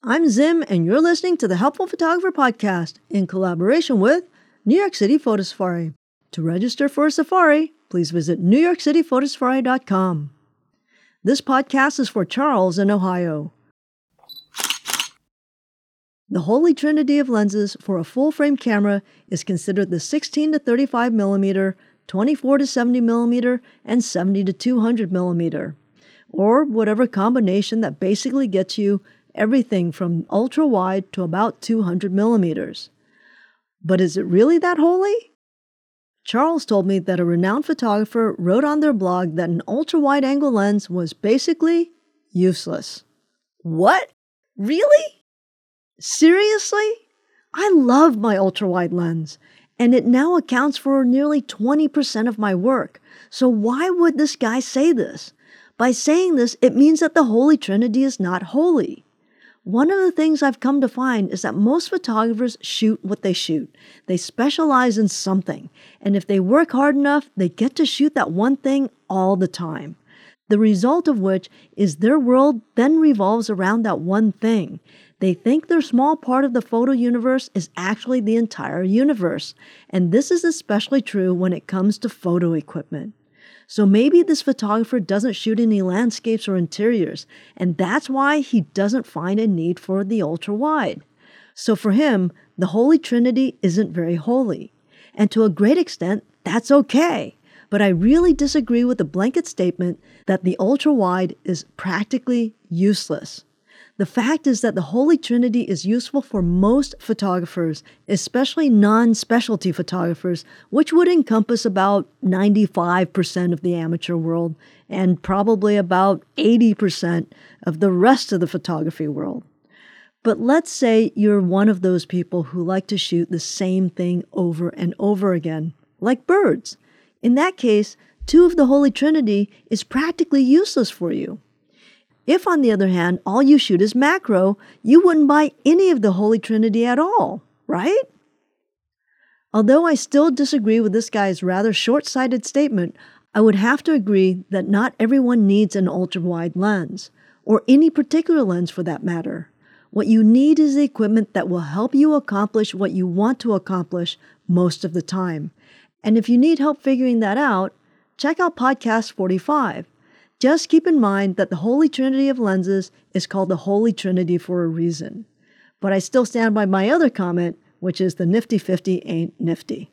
I'm Zim, and you're listening to the Helpful Photographer Podcast in collaboration with New York City Photo Safari. To register for a safari, please visit newyorkcityphotosafari.com. This podcast is for Charles in Ohio. The holy trinity of lenses for a full-frame camera is considered the 16 to 35 mm, 24 to 70 mm, and 70 to 200 mm, or whatever combination that basically gets you everything from ultra-wide to about 200 millimeters. But is it really that holy? Charles told me that a renowned photographer wrote on their blog that an ultra-wide-angle lens was basically useless. What? Really? Seriously? I love my ultra-wide lens, and it now accounts for nearly 20% of my work. So why would this guy say this? By saying this, it means that the Holy Trinity is not holy. One of the things I've come to find is that most photographers shoot what they shoot. They specialize in something, and if they work hard enough, they get to shoot that one thing all the time. The result of which is their world then revolves around that one thing. They think their small part of the photo universe is actually the entire universe, and this is especially true when it comes to photo equipment. So maybe this photographer doesn't shoot any landscapes or interiors, and that's why he doesn't find a need for the ultra-wide. So for him, the Holy Trinity isn't very holy. And to a great extent, that's okay. But I really disagree with the blanket statement that the ultra-wide is practically useless. The fact is that the Holy Trinity is useful for most photographers, especially non-specialty photographers, which would encompass about 95% of the amateur world and probably about 80% of the rest of the photography world. But let's say you're one of those people who like to shoot the same thing over and over again, like birds. In that case, 2 of the Holy Trinity is practically useless for you. If, on the other hand, all you shoot is macro, you wouldn't buy any of the Holy Trinity at all, right? Although I still disagree with this guy's rather short-sighted statement, I would have to agree that not everyone needs an ultra-wide lens, or any particular lens for that matter. What you need is the equipment that will help you accomplish what you want to accomplish most of the time. And if you need help figuring that out, check out Podcast 45. Just keep in mind that the Holy Trinity of lenses is called the Holy Trinity for a reason. But I still stand by my other comment, which is the nifty 50 ain't nifty.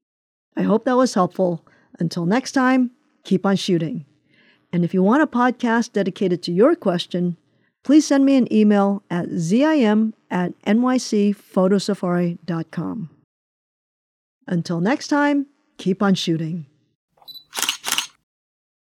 I hope that was helpful. Until next time, keep on shooting. And if you want a podcast dedicated to your question, please send me an email at zim@nycphotosafari.com. Until next time, keep on shooting.